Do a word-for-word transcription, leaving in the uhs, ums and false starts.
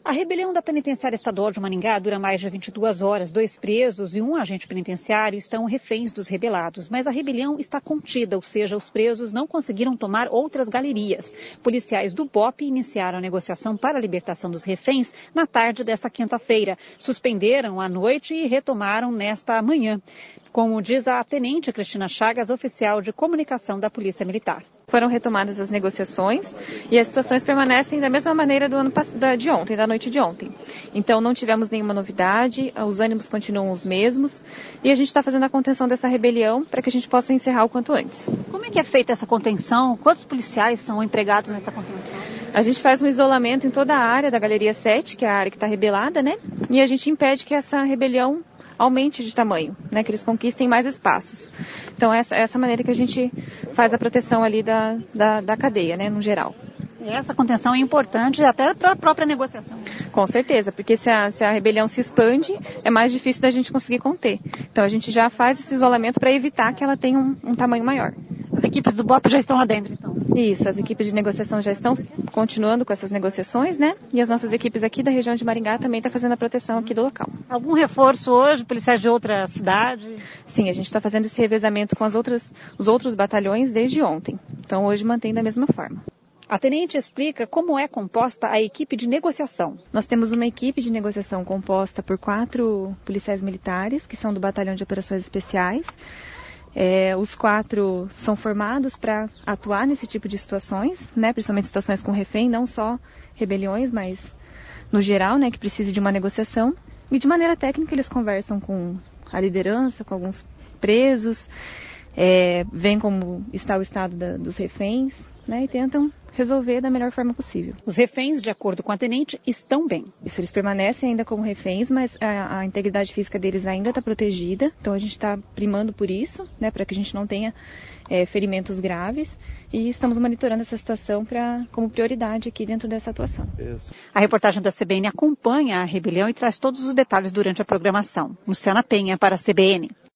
A rebelião da Penitenciária Estadual de Maringá dura mais de vinte e duas horas. Dois presos e um agente penitenciário estão reféns dos rebelados. Mas a rebelião está contida, ou seja, os presos não conseguiram tomar outras galerias. Policiais do B O P iniciaram a negociação para a libertação dos reféns na tarde desta quinta-feira. Suspenderam à noite e retomaram nesta manhã, como diz a tenente Cristina Chagas, oficial de comunicação da Polícia Militar. Foram retomadas as negociações e as situações permanecem da mesma maneira do ano da, de ontem, da noite de ontem. Então não tivemos nenhuma novidade, os ânimos continuam os mesmos e a gente está fazendo a contenção dessa rebelião para que a gente possa encerrar o quanto antes. Como é que é feita essa contenção? Quantos policiais são empregados nessa contenção? A gente faz um isolamento em toda a área da Galeria sete, que é a área que está rebelada, né? E a gente impede que essa rebelião aumente de tamanho, né, que eles conquistem mais espaços. Então, essa é essa maneira que a gente faz a proteção ali da, da, da cadeia, né, no geral. Essa contenção é importante até para a própria negociação. Com certeza, porque se a, se a rebelião se expande, é mais difícil da gente conseguir conter. Então, a gente já faz esse isolamento para evitar que ela tenha um, um tamanho maior. As equipes do B O P já estão lá dentro, então? Isso, as equipes de negociação já estão continuando com essas negociações, né? E as nossas equipes aqui da região de Maringá também estão fazendo a proteção aqui do local. Algum reforço hoje, policiais de outra cidade? Sim, a gente está fazendo esse revezamento com as outras, os outros batalhões desde ontem. Então, hoje mantém da mesma forma. A tenente explica como é composta a equipe de negociação. Nós temos uma equipe de negociação composta por quatro policiais militares, que são do Batalhão de Operações Especiais. É, os quatro são formados para atuar nesse tipo de situações, né, principalmente situações com refém, não só rebeliões, mas no geral, né, que precise de uma negociação. E de maneira técnica eles conversam com a liderança, com alguns presos, é, veem como está o estado da, dos reféns, né, e tentam resolver da melhor forma possível. Os reféns, de acordo com a tenente, estão bem. Isso, eles permanecem ainda como reféns, mas a, a integridade física deles ainda está protegida, então a gente está primando por isso, né, para que a gente não tenha é, ferimentos graves, e estamos monitorando essa situação pra, como prioridade aqui dentro dessa atuação. Isso. A reportagem da C B N acompanha a rebelião e traz todos os detalhes durante a programação. Luciana Penha para a C B N.